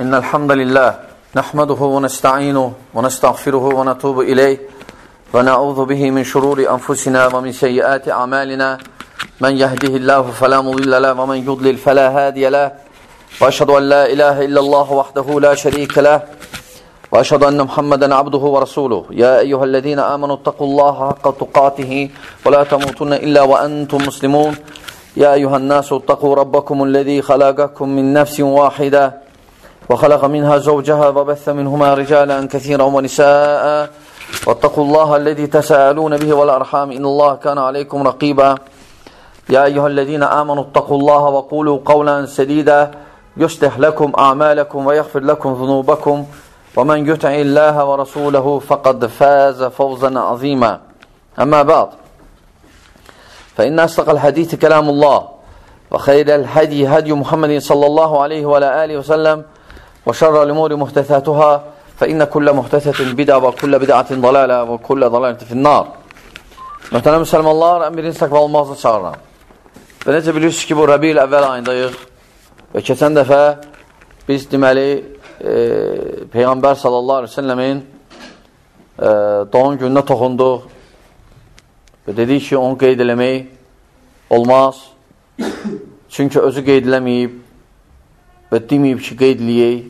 إن الحمد لله نحمده ونستعينه ونستغفره ونتوب إليه ونعوذ به من شرور أنفسنا ومن سيئات أعمالنا من يهده الله فلا مضل له ومن يضلل فلا هادي له وأشهد أن لا إله إلا الله وحده لا شريك له وأشهد أن محمدا عبده ورسوله يا أيها الذين آمنوا اتقوا الله حق تقاته ولا تموتن إلا وأنتم مسلمون يا أيها الناس اتقوا ربكم الذي خلقكم من نفس واحدة وخلق منها زوجها وبث منهما رجالا كثيرا ونساء واتقوا الله الذي تساءلون به والأرحام إن الله كان عليكم رقيبا يا أيها الذين آمنوا اتقوا الله وقولوا قولا سديدا يصلح لكم أعمالكم ويغفر لكم ذنوبكم ومن يطع الله ورسوله فقد فاز فوزا عظيما أما بعد فإن أصدق الحديث كلام الله وخير الهدي هدي محمد صلى الله عليه وعلى آله وسلم وشر الأمور محدثاتها فإن كل محدثة بدعة وكل بدعة ضلالة وكل ضلالة في النار. Möhtərəm müsəlmanlar, birinci təqva olmazı çağıram. Və necə bilirsiniz ki, bu Rəbiül əvvəl ayındayıq və keçən dəfə biz deməli Peyğəmbər sallallahu aleyhi ve sellemin doğum gününə toxunduq və dedik ki, onu qeyd eləmək olmaz. Çünki özü qeyd eləməyib və deməyib ki, qeyd eləyək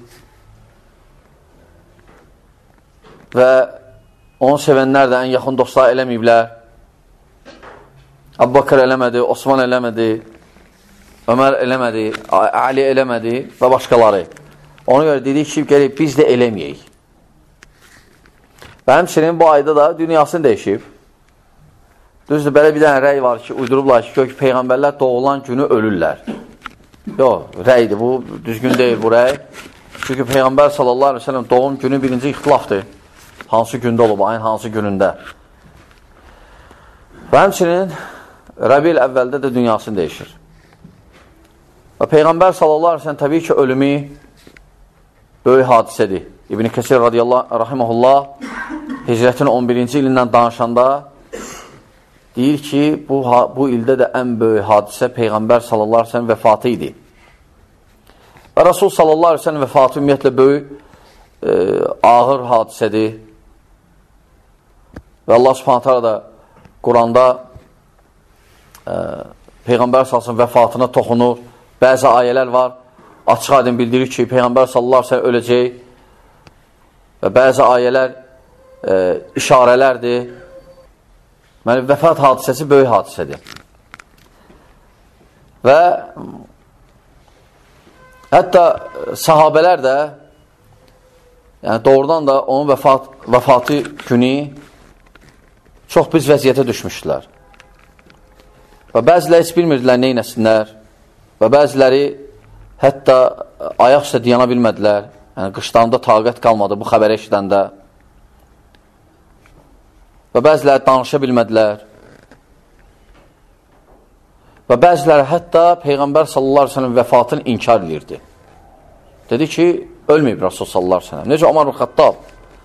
və onu sevənlər də ən yaxın dostlar eləməyiblər. Əbu Bakır eləmədi, Osman eləmədi, Ömər eləmədi, Ali eləmədi və başqaları. Ona görə dedik ki, gəlib biz də eləməyək. Və həmçinin bu ayda da dünyasını dəyişib. Düzdür, belə bir dənə rəy var ki, uydurublar ki, Peyğəmbərlər doğulan günü ölürlər. Yox, rəydir, bu düzgün deyil bu rəy. Çünki Peyğəmbər sallallahu aleyhi ve sellem doğum günü birinci ixtilafdır. Hansı gündə olub, ayın hansı günündə. Və həmçinin Rəbiül əvvəldə də dünyasını dəyişir. Və Peyğəmbər sallallahu aleyhi ve sellem təbii ki, ölümü böyük hadisədir. İbn-i Kəsir rahiməhullah hicrətin 11-ci ilindən danışanda deyir ki, bu ildə də ən böyük hadisə Peyğəmbər sallallahu aleyhi ve sellem vəfatı idi. Və Rasul sallallahu aleyhi ve sellem vəfatı ümumiyyətlə böyük ağır hadisədir. Və Allah subhanət hala da Quranda Peyğəmbər sallallahu aleyhi ve sellem vəfatına toxunur. Bəzi ayələr var, açıq aydın bildirir ki, Peyğəmbər sallallahu aleyhi ve sellem öləcək və bəzi ayələr işarələrdir. Yəni, vəfat hadisəsi böyük hadisədir. Və hətta sahabələr də yəni doğrudan da onun vəfatı günü çox pis vəziyyətə düşmüşdülər. Və bəziləri heç bilmirdilər neynəsinlər və bəziləri hətta ayaq üstə diyana bilmədilər. Yəni, qışlarında taqət qalmadı bu xəbəri eşidəndə. Və bəziləri danışa bilmədilər. Və bəziləri hətta Peyğəmbər sallallahu aleyhi ve sellem vəfatını inkar edirdi. Dedi ki, ölməyib Rasul sallallahu aleyhi ve sellem. Necə Ömər ibn Xəttab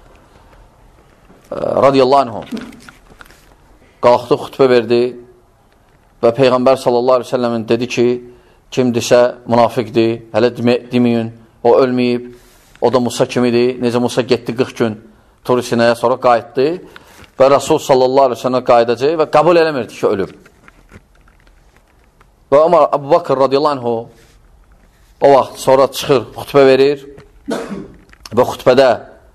radiyallahu anhum qalxdı, xütbə verdi və Peyğəmbər sallallahu aleyhi ve sellemin dedi ki, kimdirsə münafiqdir, hələ deməyin, o ölməyib, o da Musa kimidir. Necə Musa getdi 40 gün Tur-Sinəyə, sonra qayıtdı və Rasul sallallahu aleyhi ve sellem qayıdacaq və qəbul eləmirdi ki, ölüb. Və Əbu Bakır radiyallahu anhu o vaxt sonra çıxır, xütbə verir və xütbədə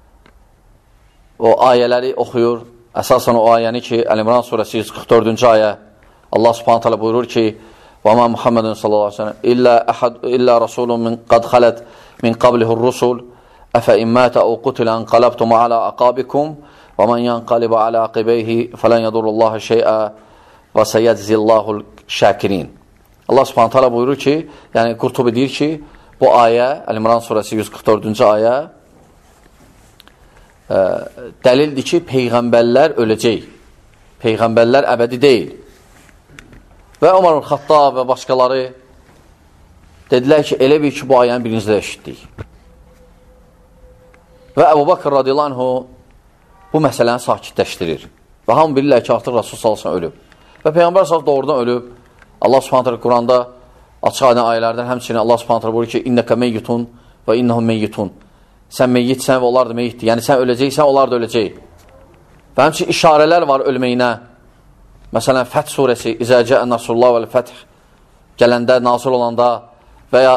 o ayələri oxuyur. Əsasən o ayəni ki, Əl-İmran surəsi 144-cü ayə Allah subhanət hələ buyurur ki, وَمَا مُحَمَّدٌ صَلَّى اللّٰهُ عَلَيْهِ وَسَلَّمَ إِلَّا رَسُولٌ قَدْ خَلَتْ مِنْ قَبْلِهُ الرُّسُلُ أَفَإِنْ مَاتَ أَوْ قُتِلَ انْقَلَبْتُمْ عَلَى أَعْقَابِكُمْ وَمَنْ يَنْقَلِبْ عَلَى عَقِبَيْهِ فَلَنْ يَضُرَّ اللّٰهَ شَيْئًا وَسَيَجْزِي اللّٰهُ الشَّاكِرِينَ. Allah subhanət hələ buyurur ki, yəni Qurtubi deyir ki, bu ayə, Əl-İmran surəsi 144-cü ayə dəlildir ki, Peyğəmbərlər öləcək. Peyğəmbərlər əbədi deyil. Və Ömər ibn Xəttab və başqaları dedilər ki, elə bir ki, bu ayəni birincidə eşitdik. Və Əbu Bakır radiyallahu anhu bu məsələni sakitləşdirir. Və hamı bilirlər ki, artıq Rasul sallallahu aleyhi ve sellem ölüb. Və Peyğəmbər sallallahu aleyhi ve sellem doğrudan ölüb. Allah subhanət hələ Quranda açıq aydın ayələrdən həmçinin Allah subhanət hələ buyurur ki, İnnəkə meyyutun və innəhum meyyitun. Sən meyyitsən və onlar da meyyitdir. Yəni, sən öləcəksən, onlar da öləcək. Və həmçin işarələr var ölməyinə. Məsələn, Fəth surəsi, İzəcə Ən-Nasrullah vəl-Fəth gələndə, nazil olanda və ya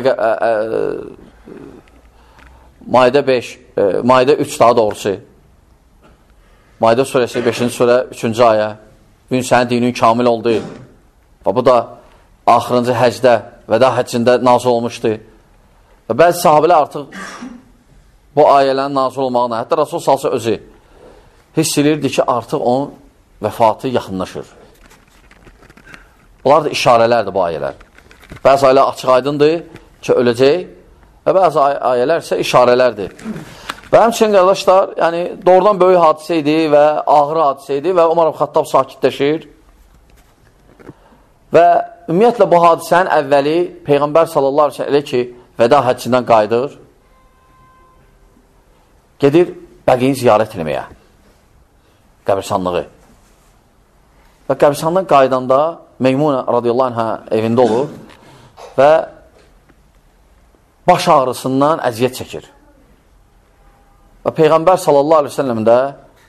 Maidə 5, Maidə 3 daha doğrusu. Maidə surəsi 5-ci surə 3-cü ayə. Gün sənin dinin kamil oldu. Və bu da axırıncı həcdə, vəda həccində nazil olmuşdu. Və bəzi sahabələr artıq bu ayələrin nazil olmağına, hətta Rasul salsa özü hiss edirdi ki, artıq onun vəfatı yaxınlaşır. Bunlar da işarələrdir bu ayələr. Bəzi ayələr açıq aydındır ki, öləcək və bəzi ayələr isə işarələrdir. Və həmçinin qardaşlar, yəni doğrudan böyük hadisə idi və ağır hadisə idi və Umar ibn Xattab sakitləşir. Və ümumiyyətlə bu hadisənin əvvəli Peyğəmbər sallallahu aleyhi ve sellem elə ki, vəda həccindən qayıdır, gedir Bəqiyin ziyarət eləməyə, qəbirsanlığı. Və qəbirsanlıqdan qaydanda Meymunə radiyallahu anhə evində olur və baş ağrısından əziyyət çəkir. Və Peyğəmbər sallallahu aleyhi ve sellem də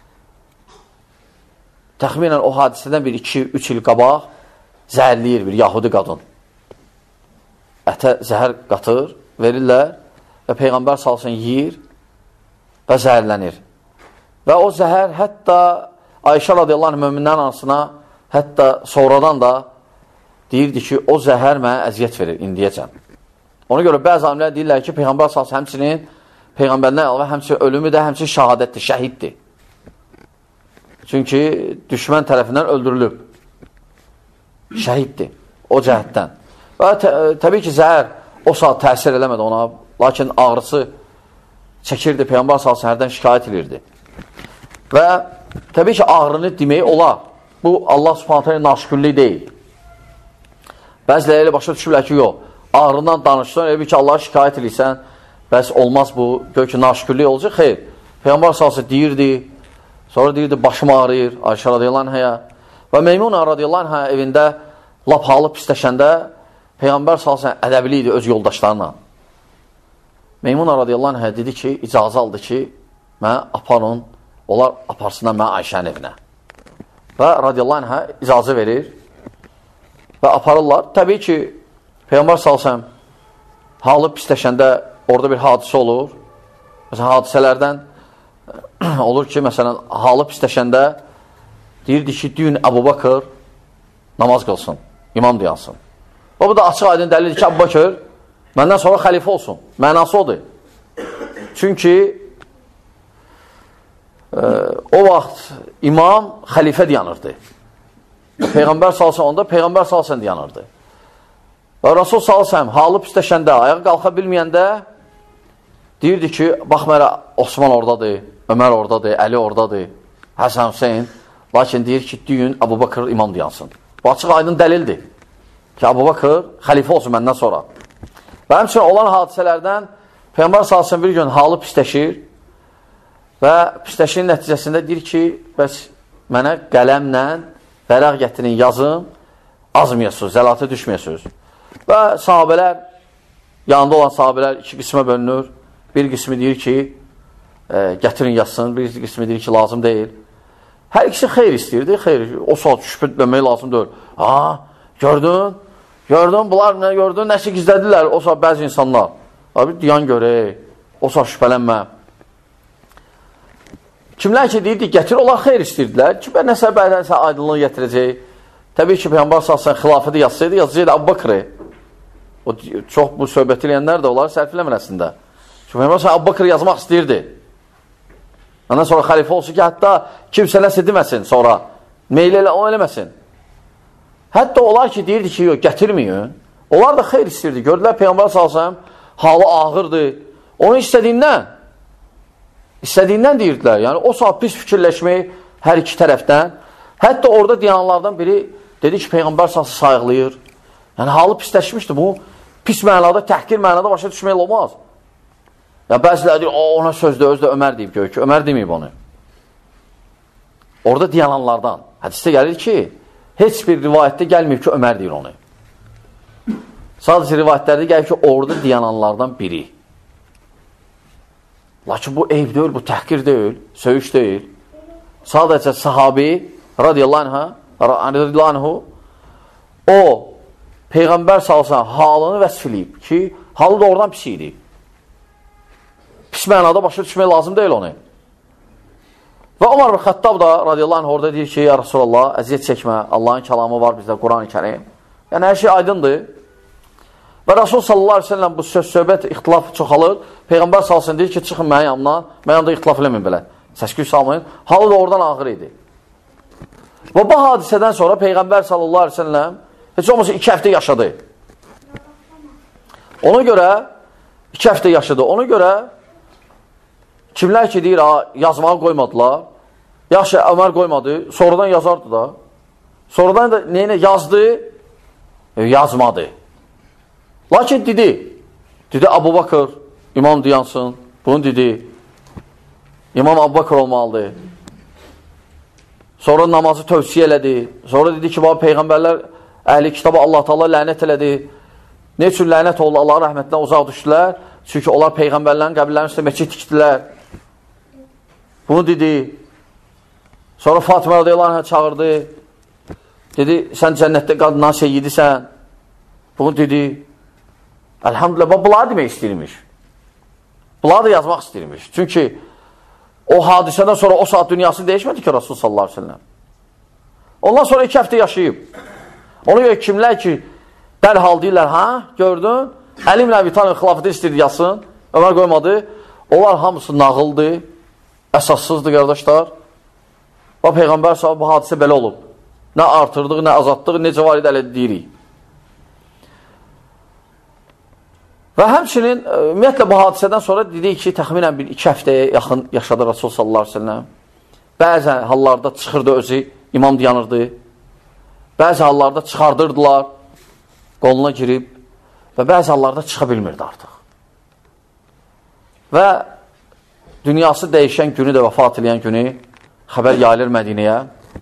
təxminən o hadisədən 2-3 il qabaq zəhərləyir bir yahudi qadın. Ətə zəhər qatır, verirlər və Peyğəmbər sallallahu aleyhi ve sellem yiyir və zəhərlənir. Və o zəhər hətta Ayşə radiyallahu anh möminlərin anasına hətta sonradan da deyirdi ki, o zəhər mənə əziyyət verir indiyəcən. Ona görə bəzi alimlər deyirlər ki, Peyğəmbər sallallahu aleyhi ve sellem həmçinin Peyğəmbərdən əlavə həmçinin ölümü də həmçinin şəhadətdir, şəhiddir. Çünki düşmən tərəfindən öldürülüb. Şəhiddir o cəhətdən. Və təbii ki, zəhər o saat təsir eləmədi ona, lakin ağrısı çəkirdi, Peyğəmbər sallallahu əleyhi və səllemdən şikayət edirdi. Və təbii ki, ağrını demək olar. Bu, Allah subhanətə alə naşükürlük deyil. Bəziləri elə başa düşürlər ki, yox, ağrından danışsan, elə bir ki, Allah'a şikayət edirsən, bəs olmaz bu, gör ki, naşükürlük olacaq, xeyr. Peyğəmbər sallallahu deyirdi, sonra deyirdi, başım ağrıyır, Ayşə radiyallahu anhaya. Və Meymunə radiyallahu anhaya evində lap halı pisləşəndə Peyğəmbər sallallahu ədəbli idi öz yoldaşlarına. Meymunə radiyallahu anhaya dedi ki, icazə aldı ki, mənə aparın, onlar aparsınlar mənə Ayşənin evinə. Və radiyallahu anhaya icazə verir və aparırlar. Təbii ki, Peyğəmbər sallallahu halı pisləşəndə orada bir hadisə olur. Məsələn, hadisələrdən olur ki, məsələn, halı pisləşəndə deyirdi ki, düyün Əbu Bakır namaz qılsın, imam deyansın. O, bu da açıq aydın dəlildir ki, Əbu Bakır məndən sonra xəlifə olsun. Mənası odur. Çünki o vaxt imam xəlifə deyanırdı. Peyğəmbər salsan onda Peyğəmbər salsan deyanırdı. Və Rasul salsam halı pisləşəndə, ayağa qalxa bilməyəndə deyirdi ki, bax mənə Osman oradadır, Ömər oradadır, Əli oradadır, Həsən Hüseyin. Lakin deyir ki, düyün Əbu Bakır imam deyansın. Bu açıq aydın dəlildir ki, Əbu Bakır xəlifə olsun məndən sonra. Və həmçinin olan hadisələrdən Peyğəmbər salsın bir gün halı pisləşir və pisləşirin nəticəsində deyir ki, bəs mənə qələmlə vərəq gətirin, yazım, azmayasınız, zəlatə düşməyəsiniz. Və sahabələr, yanında olan sahabələr iki qismə bölünür. Bir qismi deyir ki, gətirin yazsın, bir qismi deyir ki, lazım deyil. Hər ikisi xeyr istəyirdi, xeyr, o saat şübhət dönmək lazım deyil. Gördün, bunlar nə gördün, nəsə gizlədilər, o saat bəzi insanlar. Abi, diyan görək, o saat şübhələnmə. Kimlər ki, deyirdi, gətir, onlar xeyr istəyirdilər. Ki, nəsə bədənsə aydınlığı gətirəcək. Təbii ki, Peyğəmbər salsan xilafəti yazsaydı, yazacaqdı Əbu Bakırı. O, çox bu söhbəti eləyənlər də onları sərfiləmir əslində. Çünki Peyğəmbər salsan Əbu Bakırı yazmaq istəyirdi. Ondan sonra xəlifə olsun ki, hətta kimsə nəsə deməsin sonra. Meyl elə, o eləməsin. Hətta onlar ki, deyirdi ki, yox, gətirməyin. Onlar da xeyr istəyirdi. Gördülər, Peyğəmbər salsam halı ağırdır. Onu istədiyindən deyirdilər. Yəni, o saat pis fikirləşmək hər iki tərəfdən. Hətta orada deyanlardan biri dedi ki, Peyğəmbər salsam sayıqlayır. Yəni, halı pisləşmişdi. Bu, pis mənada, təhqir mənada başa düşmək olmaz. Ya bəziləri deyir, ona sözdə, özdə Ömər deyib gör ki, Ömər deməyib onu. Orada deyananlardan. Hədisdə gəlir ki, heç bir rivayətdə gəlməyib ki, Ömər deyir onu. Sadəcə rivayətlərdə gəlir ki, orada deyananlardan biri. Lakin bu eyb deyil, bu təhqir deyil, söyüş deyil. Sadəcə sahabi radiyallahu anhu o Peyğəmbər salsan halını vəsf eləyib ki, halı doğrudan pis idi. Pis mənada başa düşmək lazım deyil onu. Və Ömər ibn Xəttab da radiyallahu anh orada deyir ki, ya Rasulallah, əziyyət çəkmə, Allahın kəlamı var bizdə, Quran-ı Kərim. Yəni, hər şey aydındır. Və Rasul sallallahu aleyhi ve sellem bu söz-söhbət, ixtilaf çoxalır. Peyğəmbər salsın deyir ki, çıxın mənim yanımdan, mənim yanımda ixtilaf eləməyin belə. Səsküy salmayın. Halı da oradan ağır idi. Və bu hadisədən sonra Peyğəmbər sallallahu aleyhi ve sellem heç olmasa 2 həftə yaşadı. Ona görə 2 həftə yaşadı. Ona görə kimlər ki deyir, yazmağı qoymadılar. Yaxşı, Ömər qoymadı. Sonradan yazardı da. Sonradan da neyinə yazdı? Yazmadı. Lakin dedi Abu Bakır, imam diyansın. Bunu dedi. İmam Abu Bakır olmalıdır. Sonra namazı tövsiyə elədi. Sonra dedi ki, Peyğəmbərlər əhli kitabı Allah Taala lənət elədi. Ne üçün lənət oldu? Allah rəhmətindən uzaq düşdülər. Çünki onlar Peyğəmbərlərin qəbirlərinin üstə məscid tikdilər. Bunu dedi. Sonra Fatimə radiyallahu anhə çağırdı. Dedi, sən cənnətdə qadından seyyidisən. Bunu dedi. Elhamdülillah, bunları demək istəyirmiş. Bunları da yazmaq istəyirmiş. Çünki o hadisədən sonra o saat dünyasını dəyişmədi ki, Rasul sallallahu aleyhi ve sellem. Ondan sonra 2 həftə yaşayıb. Ona görə kimlər ki, dərhal deyirlər, gördün, Əli ibn Əbi Talib xilafəti istəyirdi yazsın, Ömər qoymadı. Onlar hamısı nağıldı, əsassızdır, qardaşlar. Və Peyğəmbər sallallahu bu hadisə belə olub. Nə artırdıq, nə azaltdıq, necə var idi, ələ deyirik. Və həmçinin, ümumiyyətlə, bu hadisədən sonra dedik ki, təxminən 1-2 həftəyə yaxın yaşadı Rasul sallallahu aleyhi ve sellem. Bəzən hallarda çıxırdı özü, imam dayanırdı. Bəzi hallarda çıxardırdılar, qoluna girib və bəzi hallarda çıxa bilmirdi artıq. Və dünyası dəyişən günü də vəfat edən günü xəbər yayılır Mədinəyə.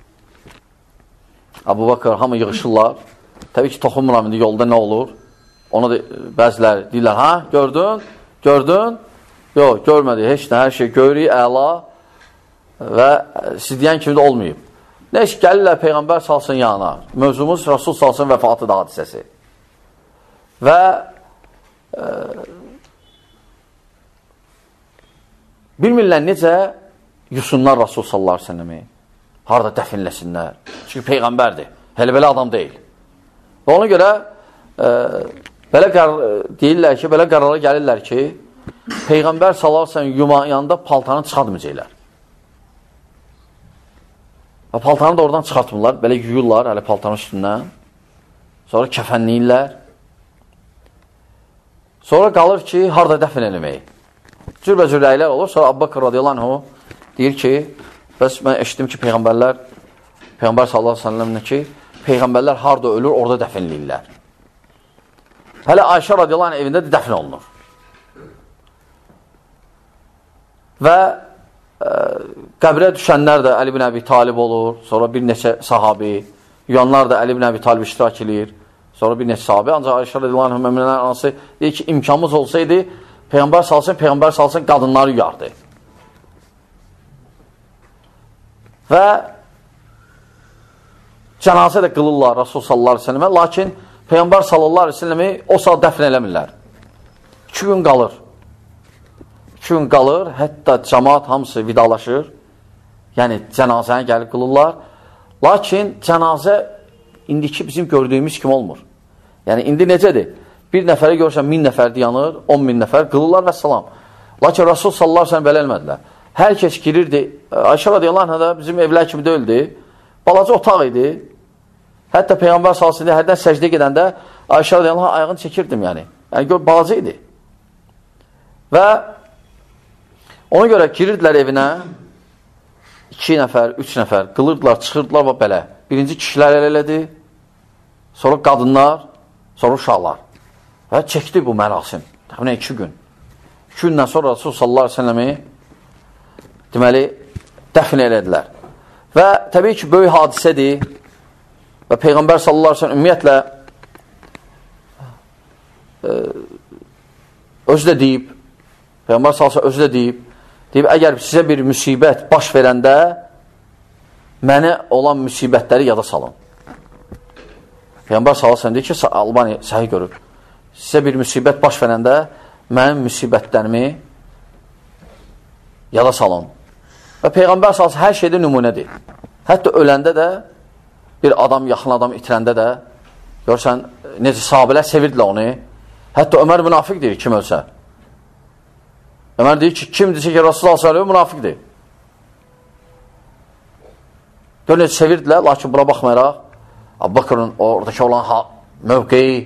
Abu Bakır, hamı yığışırlar. Təbii ki, toxunmuram indi yolda nə olur. Ona da bəzilər deyirlər, gördün? Yox, görmədi, heç nə, hər şey görürük, əla və siz deyən kimi də olmayıb. Nə iş, gəlirlər Peyğəmbər salsın yanına. Mövzumuz Rasul salsın vəfatı da hadisəsi. Və bilmirlər necə yusunlar Rasul sallallahu aleyhi ve sellemi. Harada dəfinləsinlər. Çünki Peyğəmbərdir. Hələ-belə adam deyil. Və ona görə deyirlər ki, belə qərara gəlirlər ki, Peyğəmbər sallallahu aleyhi ve sellem yanında paltanı çıxartmayacaqlar. Və paltanı da oradan çıxartmırlar, belə yuyurlar hələ paltanın üstündən. Sonra kəfənləyirlər. Sonra qalır ki, harada dəfn eləmək. Cürbəcür rəylər olur. Sonra Abu Bakır radiyallahu anhu deyir ki, bəs mən eşitdim ki, Peyğəmbər sallallahu aleyhi ve sellemlə ki, Peyğəmbərlər harada ölür, orada dəfinləyirlər. Hələ Ayşə radiyallahu anh evində dəfn olunur. Və qəbrə düşənlər də Əli ibn Əbi Talib olur, sonra bir neçə sahabi, yuyanlar da Əli ibn Əbi Talib iştirak edir, sonra bir neçə sahabi, ancaq Ayşə radiyallahu anh müminlər anası deyir ki, imkanımız olsaydı, Peyğəmbər salsın qadınları yuyardı. Və cənazə də qılırlar Rasul sallallahu aleyhi ve sellemə, lakin Peyğəmbər sallallahu aleyhi ve sellemi o saat dəfn eləmirlər. 2 gün qalır. 2 gün qalır, hətta cəmaat hamısı vidalaşır. Yəni, cənazəni gəlib qılırlar. Lakin cənazə indiki bizim gördüyümüz kimi olmur. Yəni, indi necədir? Bir nəfəri görürsən, 1000 nəfər dayanır, 10.000 nəfər qılırlar və salam. Lakin Rasul sallallahu aleyhi ve sellem belə eləmədilər. Hər kəs girirdi. Ayşə radiyallahu anh da bizim evlər kimi deyildi. Balaca otaq idi. Hətta Peyğəmbər salsın deyə hərdən səcdə gedəndə Ayşə radiyallahu anh ayağını çəkirdim yəni. Yəni, gör, balaca idi. Və ona görə girirdilər evinə 2 nəfər, 3 nəfər qılırdılar, çıxırdılar və belə. Birinci kişilər elədi, sonra qadınlar, sonra uşaqlar. Və çəkdi bu mərasim. Təxminən 2 gün. 2 gündən sonra Rasul sallallahu aleyhi ve sellemi deməli, dəfn elədilər. Və təbii ki, böyük hadisədir və Peyğəmbər sallallahu aleyhi ve sellem ümumiyyətlə özü də deyib, Peyğəmbər salsa özü də deyib, əgər sizə bir müsibət baş verəndə mənə olan müsibətləri yada salın. Peyğəmbər salsa deyir ki, Albani səhih görür. Sizə bir müsibət baş verəndə mənim müsibətlərimi yada salın. Və Peyğəmbər salsa hər şeydə nümunədir. Hətta öləndə də bir adam, yaxın adam itirəndə də görürsən, necə sahabələr sevirdilər onu. Hətta Ömər münafiqdir kim ölsə. Ömər deyir ki, kim deyir ki, Rasulullah sallallahu münafiqdir. Gör necə sevirdilər, lakin buna baxmayaraq Əbu Bəkrın oradakı olan mövqeyi,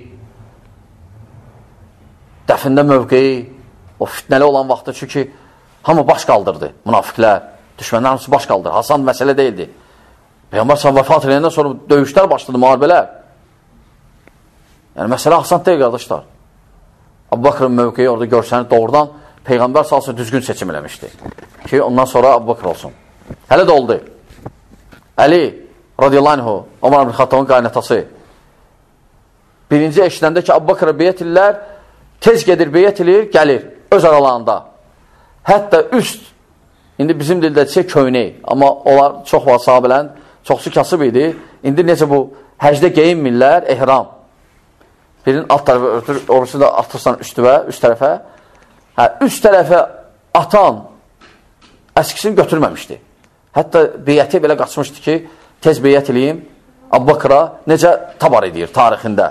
dəfində mövqeyi, o fitnəli olan vaxtda çünki hamı baş qaldırdı, münafiqlər, düşmənlər hamısı baş qaldırdı. Hasan məsələ deyildi. Peyğəmbər sallallahu vəfat edəndən sonra döyüşlər başladı, müharibələr. Yəni, məsələ Hasan deyil, qardaşlar. Əbu Bəkrın mövqeyi orada görsənir, doğrudan Peyğəmbər sallallahu düzgün seçim eləmişdi. Ki, ondan sonra Əbu Bəkr olsun. Hələ də oldu. Əli radiyallahu anhu, Ömər ibn Xattabın qaynatası. Birinci eşidəndə ki, Əbu Bəkrə beyət edirlər, tez gedir, beyət edir, gəlir, öz aralarında. Hətta üst, indi bizim dildə deyək köynək, amma onlar çox var sahabələrin, çoxsu kasıb idi. İndi necə bu, həcdə geyinmirlər, ehram. Birinin alt tərəfə örtür, orası da atırsan üst tərəfə. Üst tərəfə atan əskisini götürməmişdi. Hətta beyyəti belə qaçmışdı ki, tez beyyət eləyim, Əbu Bəkra necə tabar edir tarixində.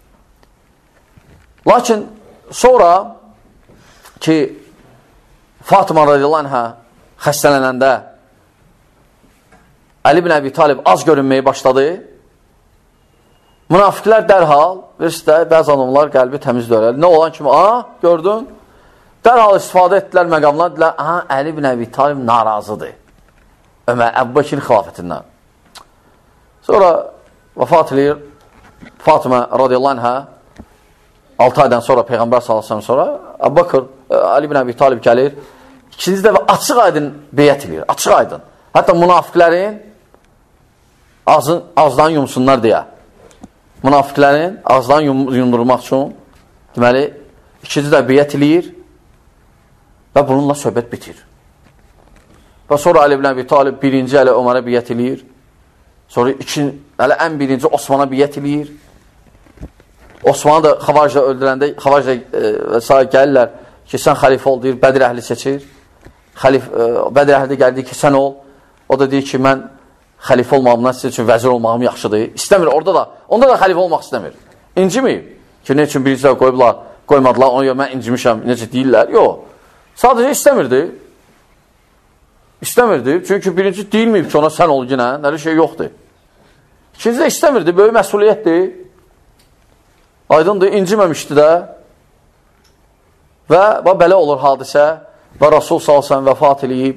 Lakin sonra ki, Fatıma radiyallahu anhə xəstələnəndə Əli ibn Əbi Talib az görünməyə başladı. Münafiqlər dərhal, bəzi adamlar qəlbi təmizdir öyrədi. Nə olan kimi, gördün? Dərhal istifadə etdilər məqamlar, dedilər, Əli ibn Əbi Talib narazıdır. Əbu Bəkirin xilafətindən. Sonra vəfat edir Fatıma radiyallahu anhə 6 aydan sonra Peyğəmbər sallallahu aleyhi sonra Əbu Bəkir, Əli ibn Əbi Talib gəlir. İkinci dəfə açıq aydın beyət edir, açıq aydın. Hətta münafiqlərin ağızdan yumsunlar deyə. Münafiqlərin ağızdan yumdurmaq üçün deməli, ikinci də beyət edir və bununla söhbət bitir. Və sonra Əli ibn Əbi Talib birinci Əli Ömərə beyət edir. Sonra ən birinci Osmana beyət edir. Osmanı da Xavacda öldürəndə, Xavacda və s. gəlirlər ki, sən xəlifə ol, deyir, Bədir əhli seçir. Bədir əhli gəldi ki, sən ol. O da deyir ki, mən xəlifə olmağımdan sizin üçün vəzir olmağım yaxşıdır. İstəmir, onda da xəlifə olmaq istəmir. İncimir ki, ne üçün birisi qoymadılar, ona görə mən incimişəm, necə deyirlər. Yox, sadəcə istəmirdi. İstəmirdi, çünki birinci deyilməyib ki, ona sən ol yine, nəli şey yoxdur. İkinci də istəmirdi, böyük məsuliyyətdir. Aydındır, inciməmişdi də. Və belə olur hadisə və Rasul salsan vəfat eləyib.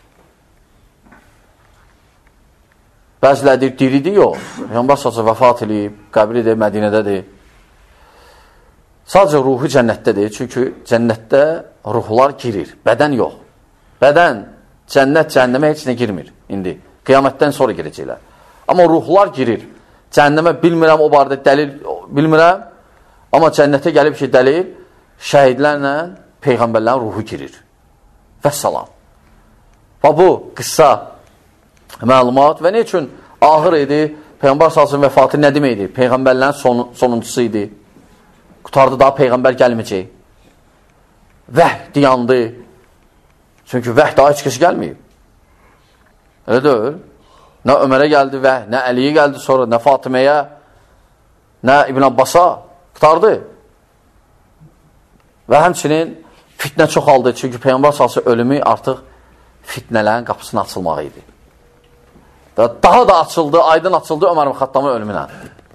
Bəzilədir, diridir, yox. Peyğəmbər salsan vəfat eləyib, qəbridir, Mədinədədir. Sadəcə ruhu cənnətdədir, çünki cənnətdə ruhlar girir, bədən yox. Bədən, cənnət, cəhənnəmə heç nə girmir indi. Qiyamətdən sonra girəcəklər. Amma ruhlar girir. Cəhənnəmə bilmirəm, o barədə dəlil bilmirəm. Amma cənnətə gəlib ki, dəlil şəhidlərlə Peyğəmbərlərin ruhu girir. Vəssalam. Və bu qısa məlumat və nə üçün ahır idi? Peyğəmbər salsın vəfatı nə deməkdir? Peyğəmbərlərin sonuncusu idi. Qutardı daha Peyğəmbər gəlməyəcək. Vəhd yandı. Çünki vəhd daha heç kəsi gəlməyib. Elə deyil. Nə Ömərə gəldi vəhd, nə Əliyə gəldi sonra, nə Fatiməyə, nə İbn Abbasa qutardı. Və həmçinin fitnə çoxaldı. Çünki Peyğəmbər salsı ölümü artıq fitnələrin qapısının açılmağı idi. Və daha da açıldı, aydın açıldı Ömər ibn Xattabın ölümünə.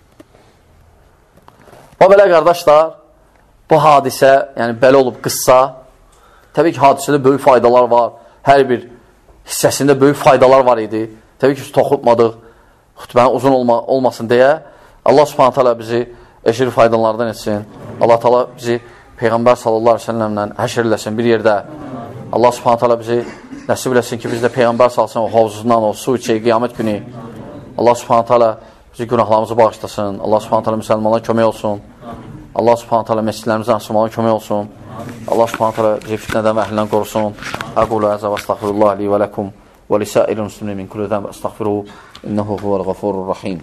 Və belə qardaşlar, bu hadisə, yəni belə olub qıssa, təbii ki, hadisədə böyük faydalar var. Hər bir hissəsində böyük faydalar var idi. Təbii ki, toxutmadıq, xütbənin uzun olmasın deyə. Allah subhanət hələ bizi eşir faydalardan etsin. Allah təala bizi Peyğəmbər sallallahu aleyhi ve sellemlə həşr eləsin bir yerdə. Allah subhanət hələ bizi nəsib eləsin ki, biz də Peyğəmbər salsın o hovuzundan, o su içək qiyamət günü. Allah subhanət hələ bizi günahlarımızı bağışlasın. Allah subhanət hələ müsəlmanlara kömək olsun. Allah subhanət hələ məscidlərimizə açılmağa kömək olsun. Allah subhanahu teala bizi fitnədən və əhlindən qorusun. Aqulu həzə və estağfirullah li və ləkum və lisəir-i müslimin min kulli zənb estağfiruhu innehu huvəl-ğafurur-rahim.